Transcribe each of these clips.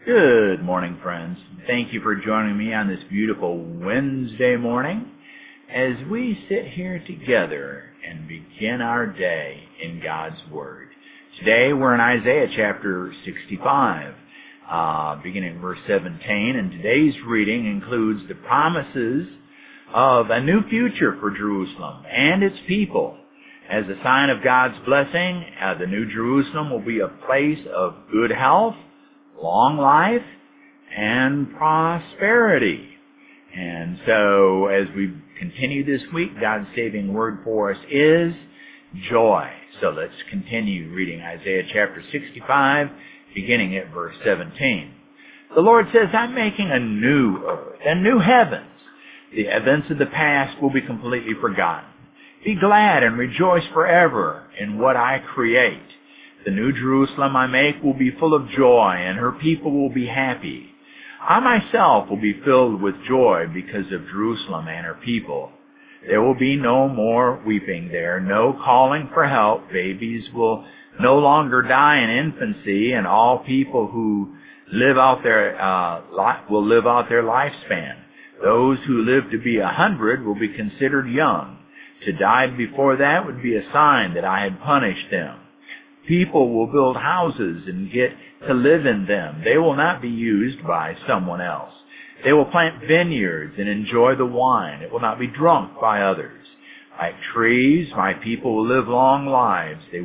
Good morning, friends. Thank you for joining me on this beautiful Wednesday morning as we sit here together and begin our day in God's Word. Today we're in Isaiah chapter 65, beginning in verse 17, and today's reading includes the promises of a new future for Jerusalem and its people. As a sign of God's blessing, the New Jerusalem will be a place of good health, long life, and prosperity. And so as we continue this week, God's saving word for us is joy. So let's continue reading Isaiah chapter 65, beginning at verse 17. The Lord says, I'm making a new earth and new heavens. The events of the past will be completely forgotten. Be glad and rejoice forever in what I create. The new Jerusalem I make will be full of joy, and her people will be happy. I myself will be filled with joy because of Jerusalem and her people. There will be no more weeping there, no calling for help. Babies will no longer die in infancy, and all people who live out their will live out their lifespan. Those who live to be 100 will be considered young. To die before that would be a sign that I had punished them. People will build houses and get to live in them. They will not be used by someone else. They will plant vineyards and enjoy the wine. It will not be drunk by others. Like trees, my people will live long lives. They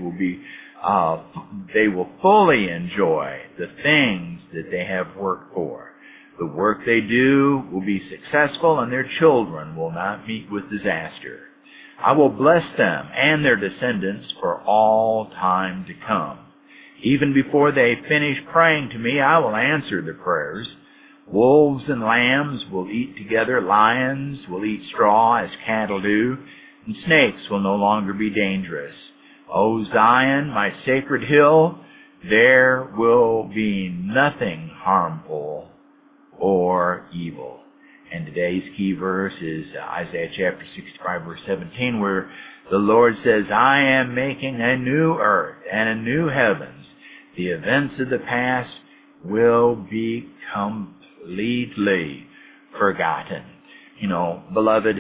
will fully enjoy the things that they have worked for. The work they do will be successful, and their children will not meet with disaster. I will bless them and their descendants for all time to come. Even before they finish praying to me, I will answer their prayers. Wolves and lambs will eat together. Lions will eat straw as cattle do. And snakes will no longer be dangerous. O Zion, my sacred hill, there will be nothing harmful or evil. And today's key verse is Isaiah chapter 65, verse 17, where the Lord says, I am making a new earth and a new heavens. The events of the past will be completely forgotten. Beloved,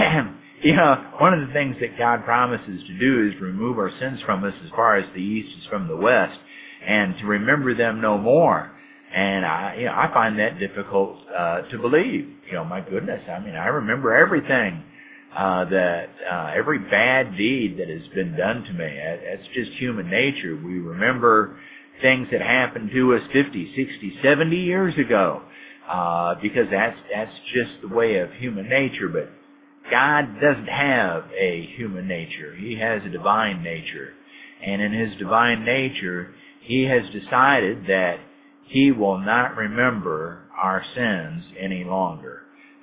one of the things that God promises to do is remove our sins from us as far as the east is from the west, and to remember them no more. And I find that difficult to believe. My goodness, I remember everything every bad deed that has been done to me. That's just human nature. We remember things that happened to us 50, 60, 70 years ago because that's just the way of human nature. But God doesn't have a human nature. He has a divine nature. And in His divine nature, He has decided that He will not remember our sins any longer.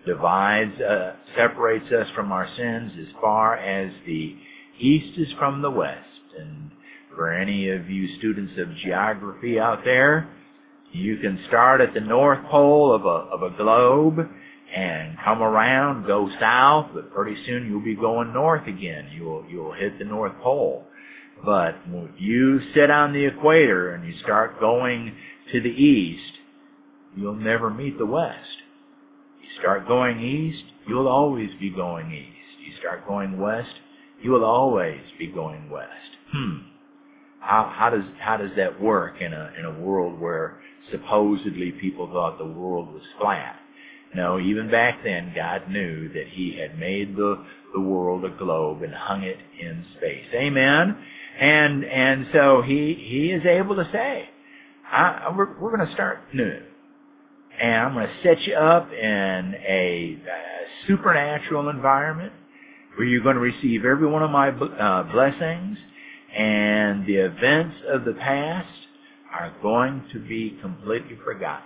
Separates us from our sins as far as the east is from the west. And for any of you students of geography out there, you can start at the North Pole of a globe and come around, go south, but pretty soon you'll be going north again. You'll hit the North Pole. But if you sit on the equator and you start going to the east, you'll never meet the west. You start going east, you'll always be going east. You start going west, you will always be going west. How does that work in a world where supposedly people thought the world was flat? No, even back then, God knew that He had made the world a globe and hung it in space. Amen. And so He is able to say, we're going to start new. And I'm going to set you up in a supernatural environment where you're going to receive every one of my blessings, and the events of the past are going to be completely forgotten.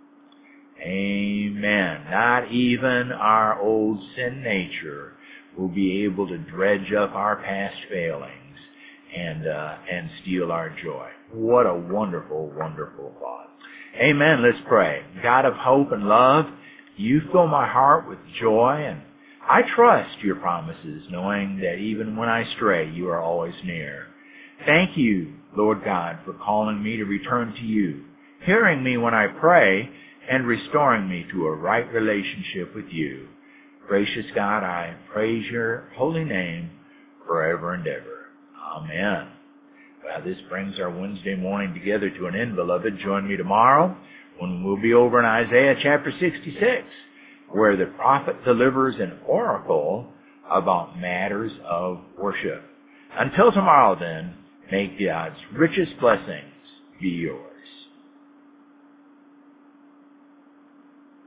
Amen. Not even our old sin nature will be able to dredge up our past failings and steal our joy. What a wonderful, wonderful thought. Amen. Let's pray. God of hope and love, you fill my heart with joy, and I trust your promises, knowing that even when I stray, you are always near. Thank you, Lord God, for calling me to return to you. hearing me when I pray, and restoring me to a right relationship with you. Gracious God, I praise your holy name forever and ever. Amen. Well, this brings our Wednesday morning together to an end, beloved. Join me tomorrow when we'll be over in Isaiah chapter 66, where the prophet delivers an oracle about matters of worship. Until tomorrow, then, may God's richest blessings be yours.